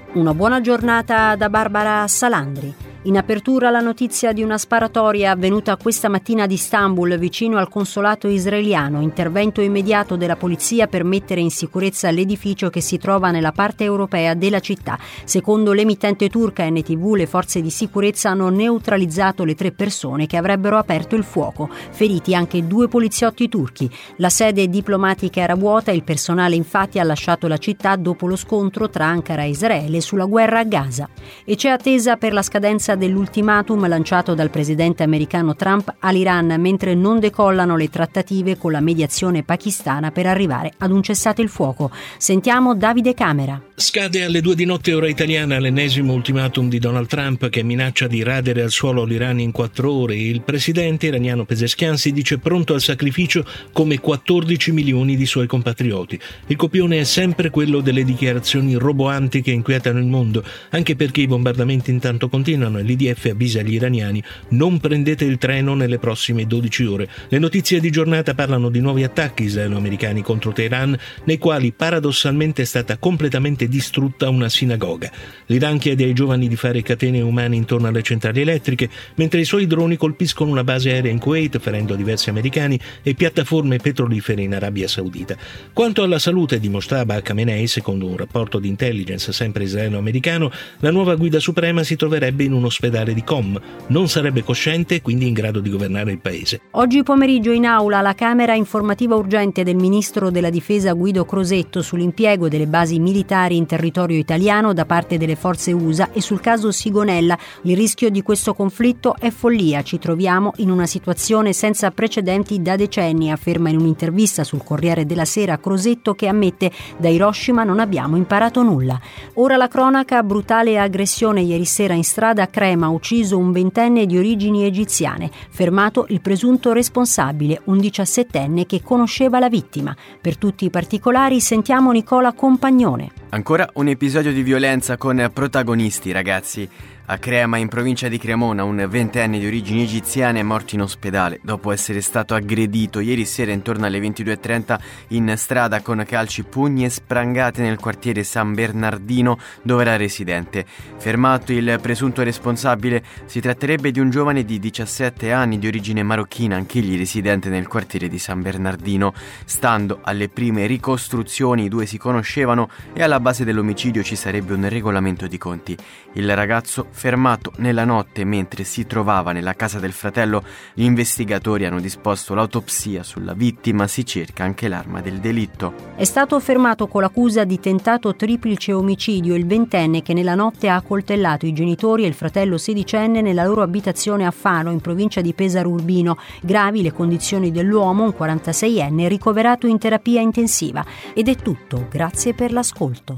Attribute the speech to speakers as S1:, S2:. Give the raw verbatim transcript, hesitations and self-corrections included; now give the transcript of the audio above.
S1: Una buona giornata da Barbara Salandri. In apertura la notizia di una sparatoria avvenuta questa mattina ad Istanbul, vicino al consolato israeliano. Intervento immediato della polizia per mettere in sicurezza l'edificio che si trova nella parte europea della città. Secondo l'emittente turca N T V, le forze di sicurezza hanno neutralizzato le tre persone che avrebbero aperto il fuoco. Feriti anche due poliziotti turchi. La sede diplomatica era vuota, il personale infatti ha lasciato la città dopo lo scontro tra Ankara e Israele sulla guerra a Gaza. E c'è attesa per la scadenza dell'ultimatum lanciato dal presidente americano Trump all'Iran, mentre non decollano le trattative con la mediazione pakistana per arrivare ad un cessate il fuoco. Sentiamo Davide Camera.
S2: Scade alle due di notte ora italiana l'ennesimo ultimatum di Donald Trump che minaccia di radere al suolo l'Iran in quattro ore. Il presidente iraniano Pezeshkian si dice pronto al sacrificio come quattordici milioni di suoi compatrioti. Il copione è sempre quello delle dichiarazioni roboanti che inquietano il mondo, anche perché i bombardamenti intanto continuano e l'I D F avvisa gli iraniani: non prendete il treno nelle prossime dodici ore. Le notizie di giornata parlano di nuovi attacchi israelo-americani contro Teheran, nei quali paradossalmente è stata completamente distrutta una sinagoga. L'Iran chiede ai giovani di fare catene umane intorno alle centrali elettriche, mentre i suoi droni colpiscono una base aerea in Kuwait, ferendo diversi americani, e piattaforme petrolifere in Arabia Saudita. Quanto alla salute di Mojtaba Khamenei, secondo un rapporto di intelligence sempre israelo-americano, la nuova guida suprema si troverebbe in un ospedale di Qom. Non sarebbe cosciente e quindi in grado di governare il paese.
S1: Oggi pomeriggio in aula la Camera informativa urgente del ministro della Difesa Guido Crosetto sull'impiego delle basi militari in territorio italiano da parte delle forze U S A e sul caso Sigonella. Il rischio di questo conflitto è follia. Ci troviamo in una situazione senza precedenti da decenni, afferma in un'intervista sul Corriere della Sera Crosetto, che ammette: da Hiroshima non abbiamo imparato nulla. Ora la cronaca: brutale aggressione ieri sera in strada a Crema, ucciso un ventenne di origini egiziane, fermato il presunto responsabile, un diciassettenne che conosceva la vittima. Per tutti i particolari sentiamo Nicola Compagnone.
S3: Ancora un episodio di violenza con protagonisti, ragazzi. A Crema, in provincia di Cremona, un ventenne di origini egiziane è morto in ospedale dopo essere stato aggredito ieri sera intorno alle ventidue e trenta in strada con calci, pugni e sprangate nel quartiere San Bernardino dove era residente. Fermato il presunto responsabile, si tratterebbe di un giovane di diciassette anni di origine marocchina, anch'egli residente nel quartiere di San Bernardino. Stando alle prime ricostruzioni, i due si conoscevano e alla base dell'omicidio ci sarebbe un regolamento di conti. Il ragazzo, fermato nella notte mentre si trovava nella casa del fratello, gli investigatori hanno disposto l'autopsia sulla vittima, si cerca anche l'arma del delitto.
S1: È stato fermato con l'accusa di tentato triplice omicidio il ventenne che nella notte ha accoltellato i genitori e il fratello sedicenne nella loro abitazione a Fano, in provincia di Pesaro Urbino. Gravi le condizioni dell'uomo, un quarantaseienne ricoverato in terapia intensiva. Ed è tutto, grazie per l'ascolto.